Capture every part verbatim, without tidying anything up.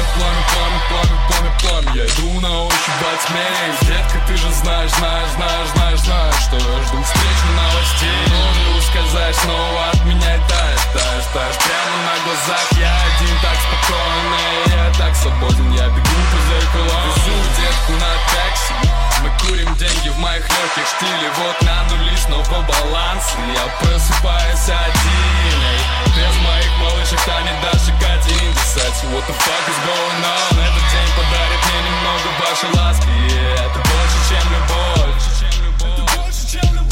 пламя, пламя, пламя, пламя, пламя. Я иду на ощупь во тьме. Детка, ты же знаешь, знаешь, знаешь, знаешь, знаешь, что я жду встречи новостей. Но ускользаешь снова от меня и таешь, таешь, таешь прямо на глазах. Я один так спокойно, я так свободен. Я бегу по зеркалам, везу детку на такси. Мы курим деньги в моих легких штиле. Вот на нули снова баланс. Я просыпаюсь один, эй. Без моих малышек тянет даже Катя индисать. What the fuck is going on? Этот день подарит мне немного вашей ласки. И это больше, чем любовь. Это больше, чем любовь.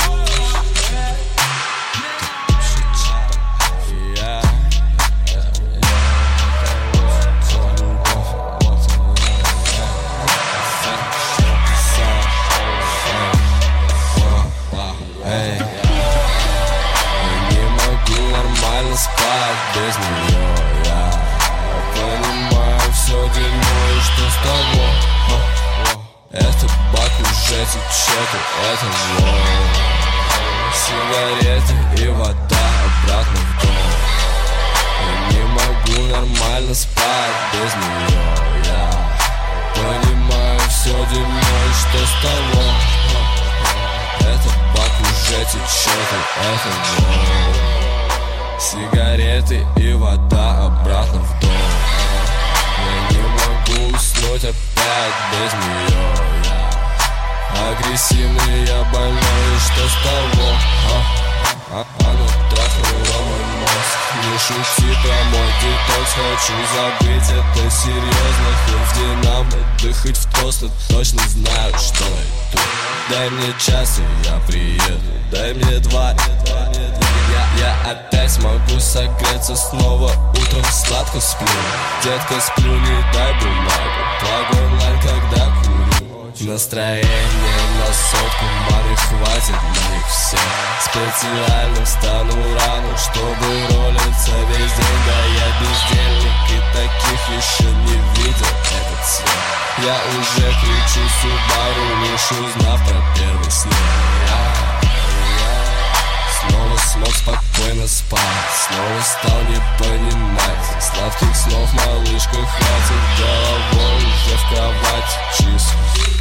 Спать без нее я понимаю все дерьмо и что с того. Этот бак уже течет, и это зло. Сигареты и вода обратно в дом. Я не могу нормально спать без нее я понимаю все дерьмо и что с того. Этот бак уже течет, и это зло. Сигареты и вода обратно в дом. Я не могу уснуть опять без нее я агрессивный, я больной, и что с того? А, а, она трахнула мой мозг. Не шути про мой детокс. Хочу забыть это серьезно. Хоть в динамо, да хоть в тост. Я точно знаю, что найду. Дай мне час, и я приеду. Дай мне два, я, я опять смогу согреться снова. Утром сладко сплю. Детка, сплю, не дай бумагу. Плаг онлайн, когда курю. Настроение на сотку, маме хватит на них всех. Специально встану рано, чтобы ролиться весь день. Да я бездельник и таких еще не видел этот свет. Я уже кричу Субару, лишь узнав про первый снег. Я, я снова смог спокойно спать. Снова стал не понимать сладких снов, малышка, хватит. Головой уже в кровати чисто.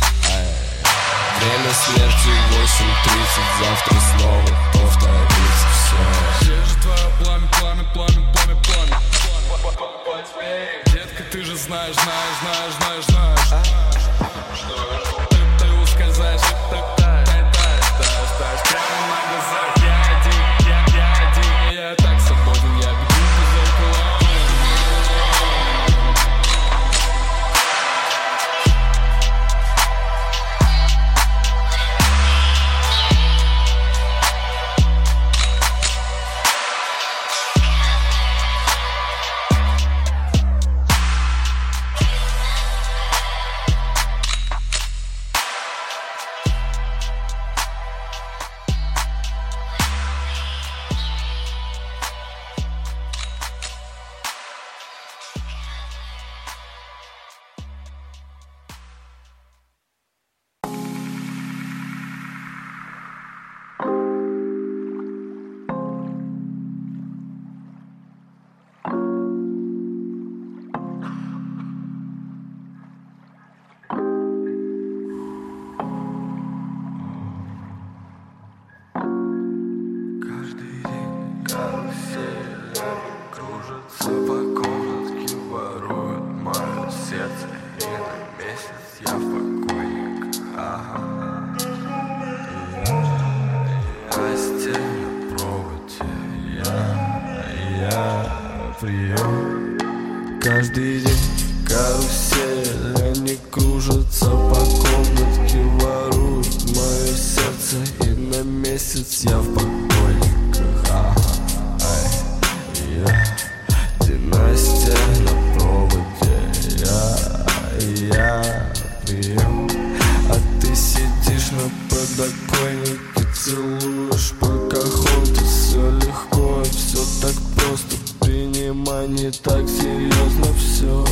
Время смерти восемь тридцать. Завтра снова повторится все. Где же твое пламя, пламя, пламя, пламя, пламя? Детка, ты же знаешь, знаешь, знаешь, знаешь, знаешь, что ты, ты ускользаешь, ты таешь, таешь, таешь, таешь прямо на глазах. Я один, я, я один, я так свободен. Я бегу по зеркалам. Каждый день карусель, они кружатся по комнатке, воруют мое сердце, и на месяц я в покойниках. Ага, ай, я, династия на проводе, я, я прием, а ты сидишь на подоконнике, целуешь Покахонтас, все легко и все так просто. Принимай не так серьезно все.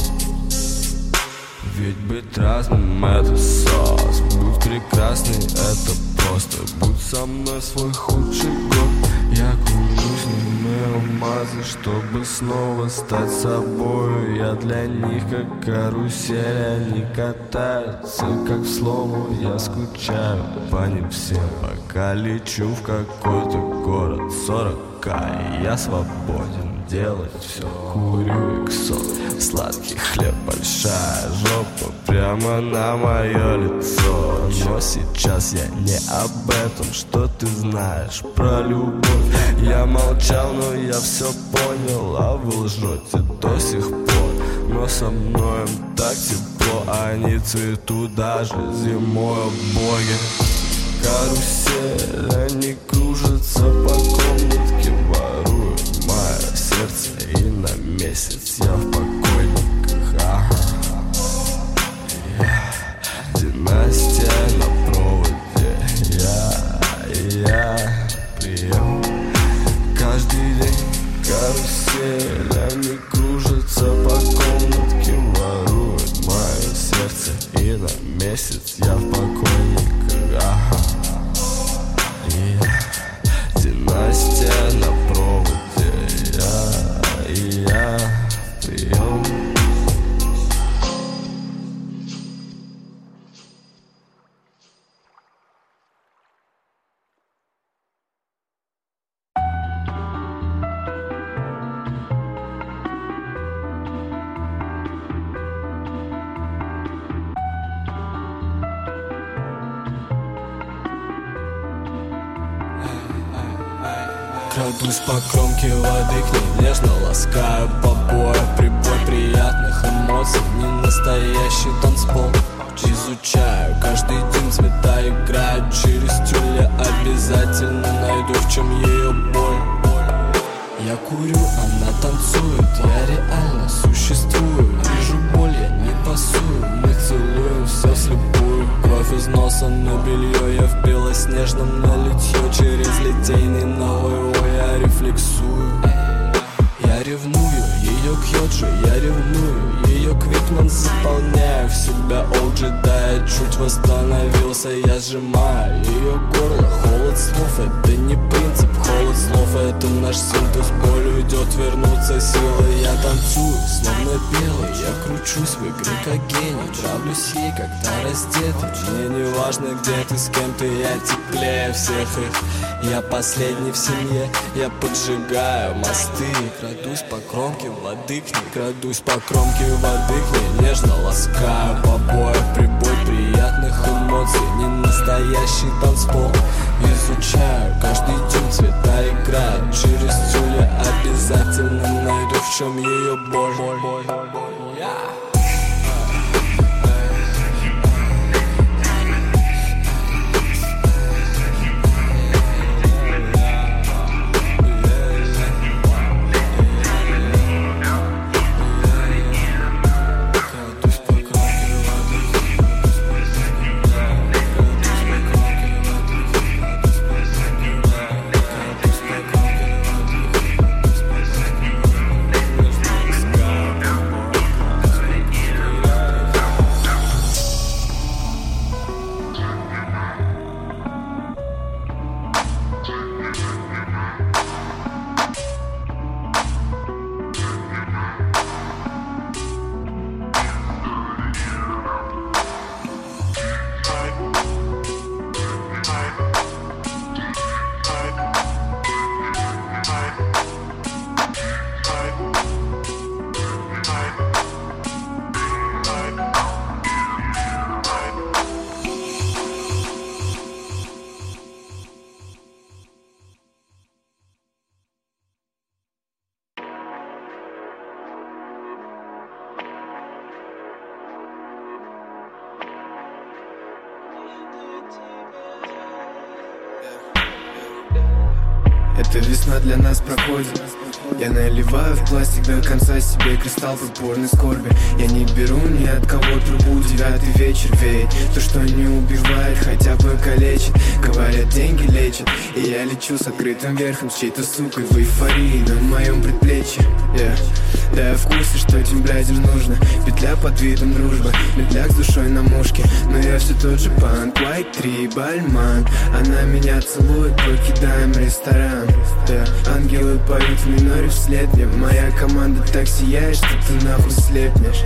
Ведь быть разным это сос. Будь прекрасный, это просто. Будь со мной свой худший год. Я клянусь, не алмазы, чтобы снова стать собой. Я для них как карусель, они катаются как в слому. Я скучаю по ним всем, пока лечу в какой-то город сорок ка. И я свободен делать все, курю иксо, сладкий хлеб, большая жопа прямо на мое лицо. Но сейчас я не об этом, что ты знаешь про любовь. Я молчал, но я все понял, а вы лжете до сих пор. Но со мной им так тепло, они цветут даже зимой, о боги. Карусель, они кружатся по комнатке, воруют мое сердце, и на месяц я в покойниках. Ага. Yeah. Династия на проводе, я, я прием. Каждый день карусель, они кружатся по комнатке, воруют мое сердце, и на месяц я в покойниках. Ага. Yeah. Династия на проводе, я, я прием. Крадусь по кромке воды, к ней нежно ласкаю побои. Прибой приятных эмоций, не настоящий танцпол. Изучаю каждый день, цвета играют через тюль. Я обязательно найду, в чем ее боль. Я курю, она танцует, я реально существую. Вижу боль, я не пасую, мы целуем все вслепую. Кровь из носа на белье, я в белоснежном налитье. Через литейный новый, ой, я рефлексую. Я ревную, ее к Йоджи, я ревную ее к Витман, заполняю в себя Оджи. Да, я чуть восстановился, я сжимаю ее горло. Холод слов, это не принцип, холод слов, это наш синтез. Боль уйдет, вернутся силы. Я танцую, словно белый, я кручусь в игре как гений. Нравлюсь ей, когда раздетый. Мне не важно, где ты, с кем ты, я теплее всех их. Я последний в семье, я поджигаю мосты. Крадусь по кромке воды к ней, крадусь по кромке воды к ней. Нежно ласкаю побои, прибой приятных эмоций. Не настоящий танцпол. Изучаю каждый день, цвета играют через тюль. Я обязательно найду, в чем ее боль. Эта весна для нас проходит. Я наливаю в пластик до конца себе кристалл подпорной скорби. Я не беру ни от кого трубу, девятый вечер веет. То, что не убивает, хотя бы калечит. Говорят, деньги лечат. И я лечу с открытым верхом, с чьей-то сукой в эйфории на моем предплечье. Yeah. Да, я вкус курсе, что этим блядям нужно. Петля под видом дружбы, медляк с душой на мушке. Но я все тот же панк, White три, Бальман. Она меня целует, покидаем ресторан. Да, ангелы поют в миноре вслед мне. Моя команда так сияет, что ты нахуй слепнешь.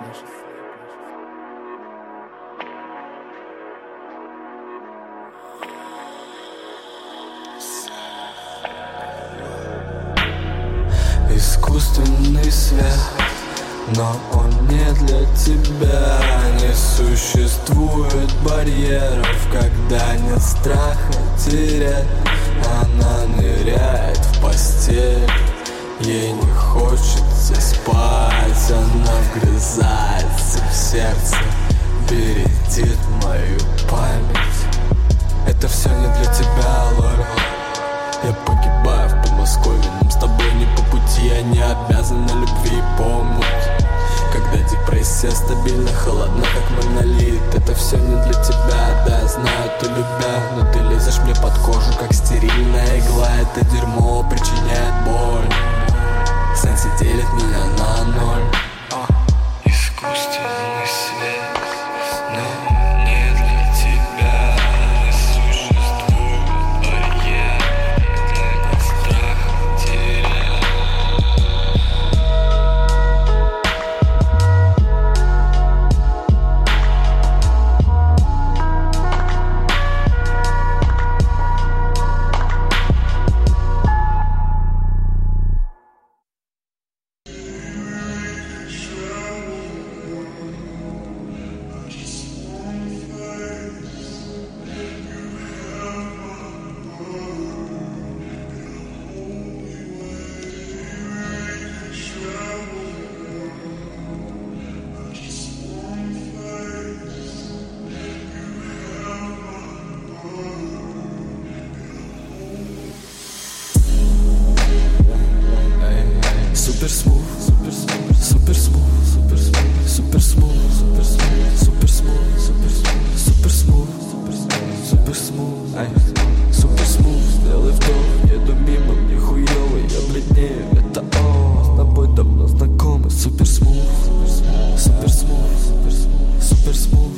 Искусственный свет, но он не для тебя. Не существует барьеров, когда нет страха терять. Она ныряет в постель, ей не хочется спать. Она вгрызается в сердце, бередит мою память. Это все не для тебя, Лора. Я погибаю в Подмосковье, нам с тобой не по пути. Я не обязан на любви помнить. Когда депрессия стабильно холодна, как монолит. Это все не для тебя, да, я знаю, ты любя. Но ты лезешь мне под кожу, как стерильная игла. Это дерьмо причиняет боль. Сенси делит меня на ноль. Искусственный свет, но не для тебя. Не существует барьер, когда нет страха терять. Супер смув, супер смув, супер смув, супер смув, супер смув, супер смув, супер смув, супер смув, супер смув, супер смув. Сделай вдох, еду мимо, мне хуёво, я бледнею, это он. С тобой давно знакомы. Супер смув, супер смув, супер смув,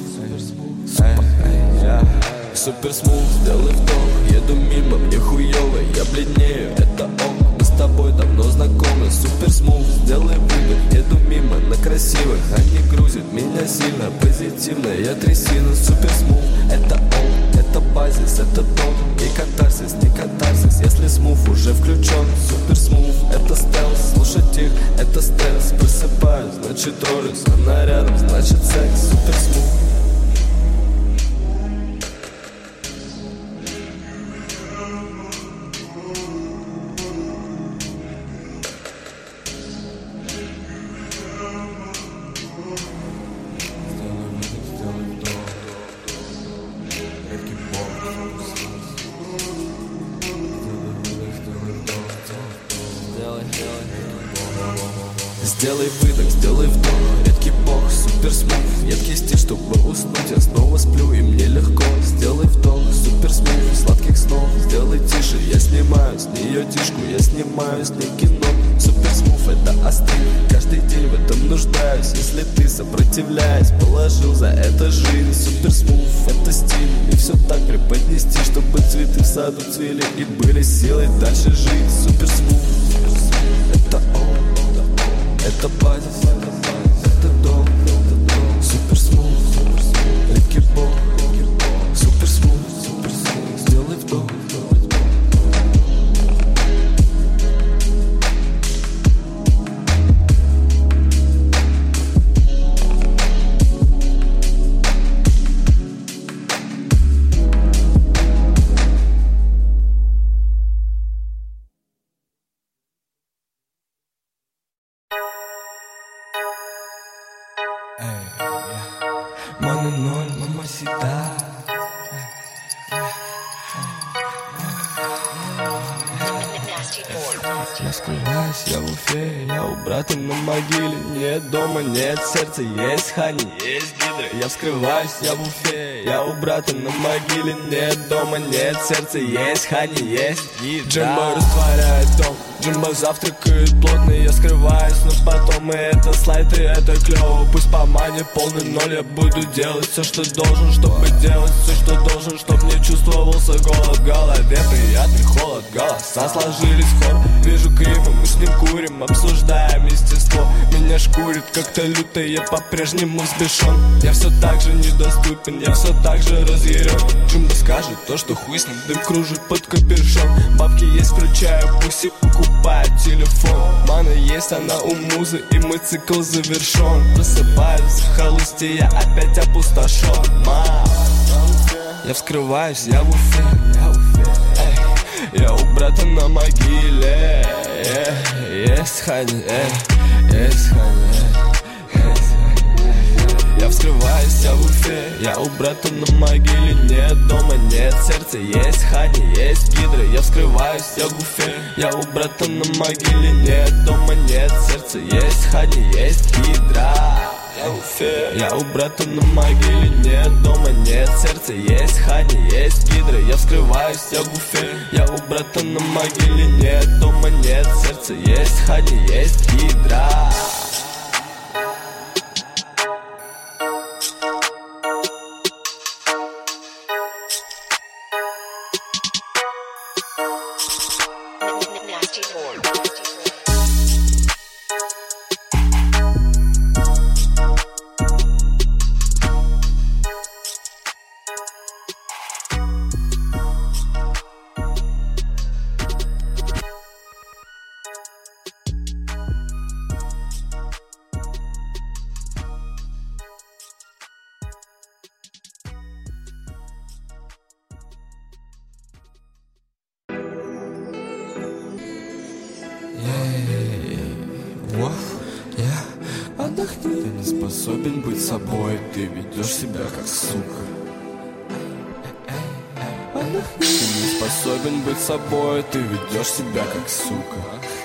супер смув. Сделай вдох, еду мимо, мне хуёво, я бледнею, это он. Мы с тобой давно знакомы. Супер смув, сделай выдох, еду мимо на красивых. Они грузят меня сильно, позитивно, я трясина. Супер смув, это он, это базис, это дом. И катарсис, не катарсис, если смув уже включен. Супер смув, это стелс, слушать их, это стресс. Просыпаюсь, значит роликс, она рядом, значит секс. Супер смув. Сделай выдох, сделай вдох, редкий бог, супер смув. Едкий стиль, чтобы уснуть, я снова сплю и мне легко. Сделай вдох, супер смув, сладких снов. Сделай тише, я снимаю с нее тишку, я снимаю с ней кино. Супер смув, это острый, каждый день в этом нуждаюсь. Если ты, сопротивляясь, положил за это жизнь. Супер смув, это стиль, и все так преподнести, чтобы цветы в саду цвели и были силой дальше жить. Супер смув, это он. Это базис, это дом, супер смув, редкий бог, супер смув, сделай вдох. Маны ноль, мамасита. Я скрываюсь, я в Уфе, я у брата на могиле. Нет дома, нет сердца, есть хани, есть гидры. Я вскрываюсь, я в Уфе, я у брата на могиле. Нет дома, нет сердца, есть хани, есть гидры. Джимбо растворяет дом, Джимбо завтракает плотно. Я скрываюсь, но потом Альбомы это слайд и это клево. Пусть по мане полный ноль, я буду делать все, что должен, чтобы делать все, что должен, чтоб не чувствовался голод в голове. Приятный холод, голоса сложились в хор. Вижу клипы, мы с ним курим, обсуждаем естество. Меня шкурит как-то люто, я по-прежнему взбешен. Я все так же недоступен, я все так же разъярен. Джимбо скажет то, что хуй с ним, дым кружит под капюшон. Бабки есть, включаю пуси, покупаю телефон. Мана есть, она у музы, и мой цикл завершен. Просыпаюсь в холосте, я опять опустошен. Ма, я вскрываюсь, я в Уфе, я, в Уфе. Эй, я у брата на могиле. Есть хани, есть хани. Я вскрываюсь, я в Уфе, я у брата на могиле. Нет дома, нет сердца, есть хани, есть гидры. Я вскрываюсь, я в Уфе, я у брата на могиле. Нет дома, нет сердца, есть хани, есть гидра. Я в Уфе, я у брата на могиле. Нет дома, нет сердца, есть хани, есть гидры. Я вскрываюсь, я в Уфе, я у брата на могиле. Нет дома, нет сердца, есть хани, есть гидра. Отдохни. Ты не способен быть собой, ты ведешь себя как сука. Отдохни. Ты не способен быть собой, ты ведешь себя как сука.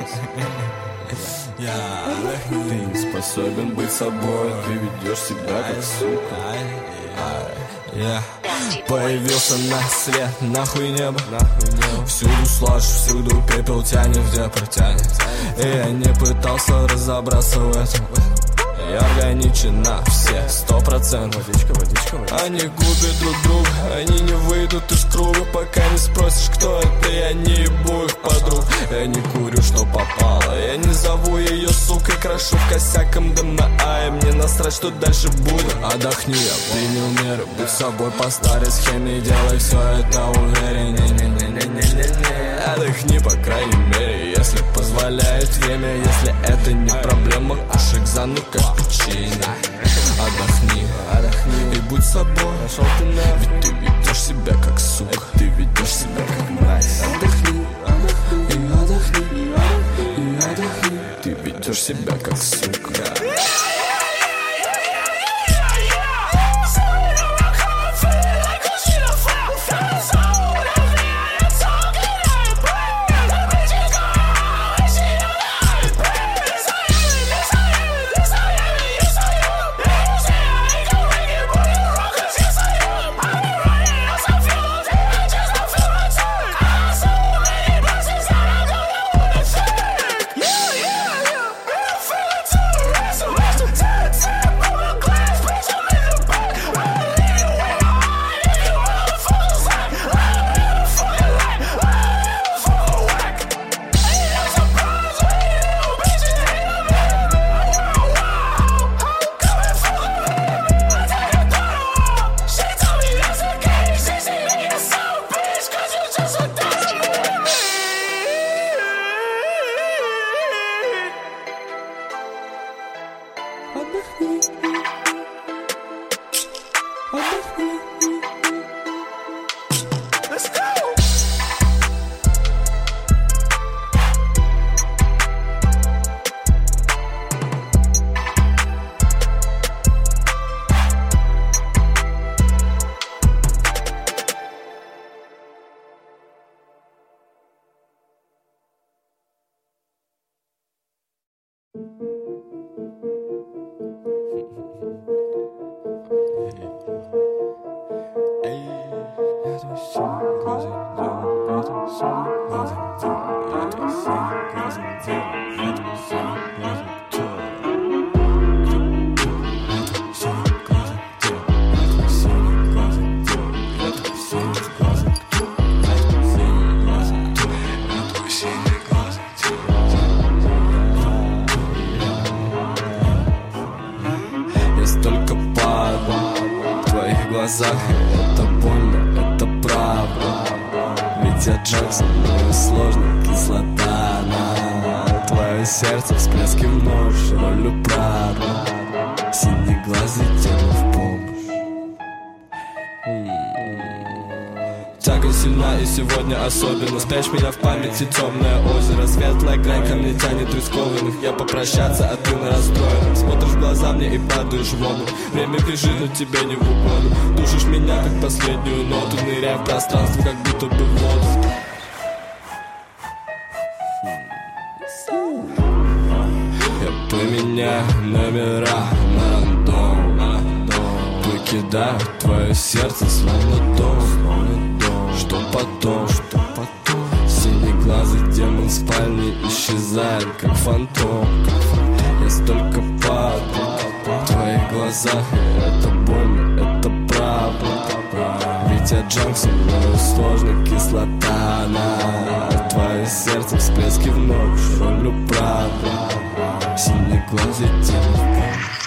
Ты не способен быть собой, ты ведешь себя как сука. Yeah. Появился на свет, нахуй небо, всюду слажь, всюду пепел тянет, где протянет. И я не пытался разобраться в этом. Я органичен на все сто процентов. Водичка, водичка, водичка. Они губят друг друга, они не выйдут из круга, пока не спросишь, кто это, я не ебу их подруг. Я не курю, что попало, я не зову ее сукой, крашу косяк эм дэ эм на А, и мне насрать, что дальше будет. Отдохни, я принял меры, будь собой по старой схеме, делай все это увереннее. Не-не-не-не-не-не. Отдохни, по крайней мере, если позволяет время, если это не проблема, кушай экзану как печенье. Отдохни, отдохни и будь собой. Ведь ты ведешь себя как сука, ты ведешь себя как мразь. Отдохни, отдохни и отдохни, и отдохни. Ты ведешь себя как сука. глазах, это больно, это правда. Ведь я Джексон, но и сложно, кислота на твое сердце, всплески в ночь, ролью Прада. Синий глаз летел в помощь. Тяга сильна и сегодня особенно. Спрячь меня в памяти темное озеро. Светлая грань ко мне тянет рискованных. Я попрощаться, а ты на расстроенном. Смотришь в глаза мне и падаешь в воду. Время бежит, но тебе не в угоду. Душишь меня, как последнюю ноту. Ныряя в пространство, как будто бы в воду. Я поменяю номера на рандом. Выкидаю твое сердце, словно дом. Что потом, что потом? Синеглазый демон в спальне исчезает, как фантом. Я столько падаю в твоих глазах, и это больно, это правда. Ведь я Джонсон, но и сложно, кислота на твое сердце, всплески в ночь, ролью Прада. Синеглазый демон.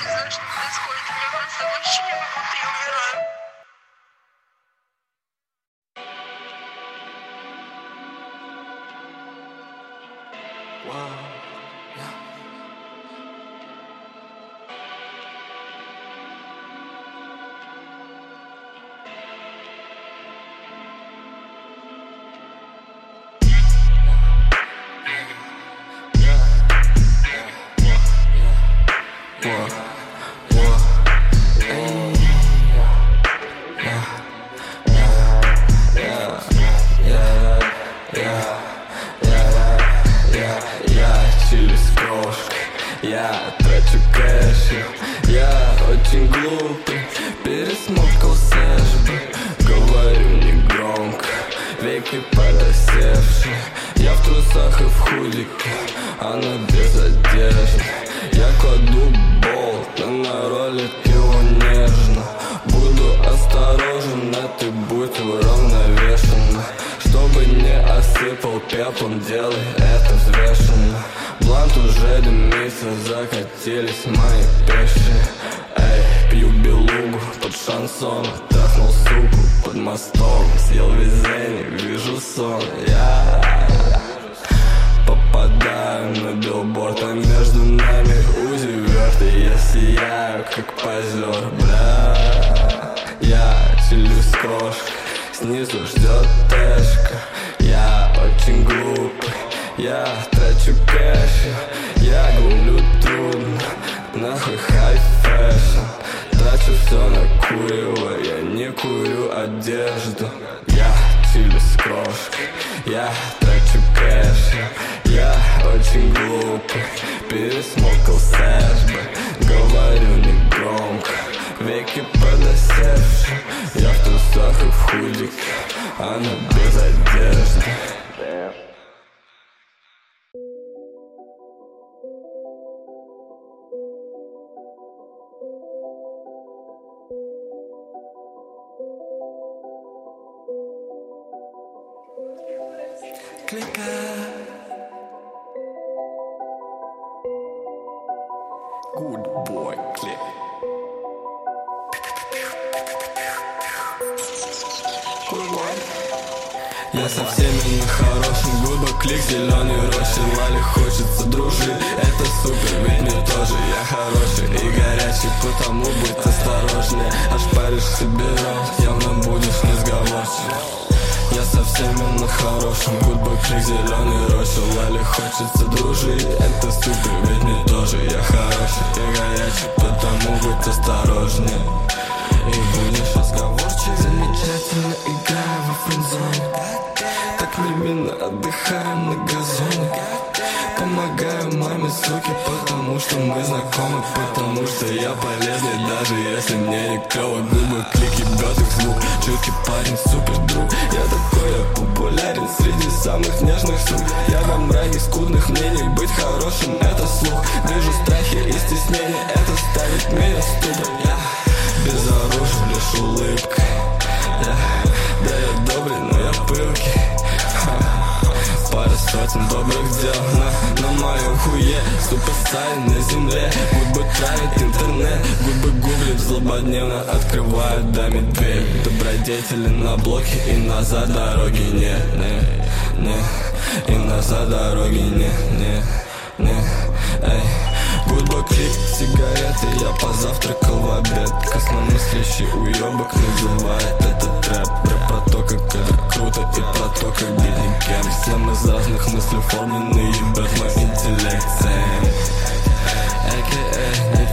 Я трачу кэш, я очень глупый, пересмокал сэшбы. Говорю негромко, веки подосевшие. Я в трусах и в худике, она без одежды. Я кладу болт, но на роли его нежно. Буду осторожен, а ты будь уравновешена. Чтобы не осыпал пеплом, делай это взвешенно. Блант уже дымится, закатились мои пеши. Эй, пью белугу под шансон, трахнул суку под мостом. Съел везение, вижу сон. Я попадаю на билборд, а между нами узи вверх. И я сияю, как позер, бля. Я чилю с крошкой, снизу ждет тэшка. Я очень глупый, я трачу кэш, я гуглю трудно, нахуй хай фэшн. Трачу все на курево, я не курю одежду. Я чилю с крошкой, я трачу кэш. Я очень глупый, пересмокал сэшбы. Говорю негромко, веки подосевшие. Я в трусах и в худике, она без одежды. Клика. Good boy, click. Good boy. Я со всеми на хорошем, гудбой, клик, зеленый рощи. Вали хочется дружить, это супер, ведь мне тоже. Я хороший и горячий, потому будь осторожнее. Ошпаришь себе рот, явно будешь несговорчив. Я со всеми на хорошем, гудбой, клик, зеленый рощи. Вали хочется дружить, это супер, ведь мне тоже. Я хороший и горячий, потому будь осторожнее. И будешь разговорчив. Замечательно играю во френдзоне, так невинно отдыхаем на газоне. Помогаю маме, суки, потому что мы знакомы. Потому что я полезный, даже если мне не клево. Губы, клики, бьет их звук. Чуткий парень, супер друг. Я такой, я популярен среди самых нежных сук. Я во мраке скудных мнений, быть хорошим это слух. Вижу страхи и стеснение, это ставит меня ступор. Я безоружен, лишь улыбкой. Я, да я добрый, но я пылкий. Пара сотен сотен добрых дел на, на моем хуе. Суперстайн на земле, губы травит интернет, губы гуглит злободневно, открывают даме дверь. Добродетели на блоке и назад дороги нет, не, не. И назад дороги нет, не, не, эй. Гудбой, клип, сигареты, я позавтракал в обед. Красномыслящий уебок называет этот трэп. Рэп про то, как это круто, и про то, как бедный кем. Все мы из разных мыслей форменные, ебет мой интеллект. а ка а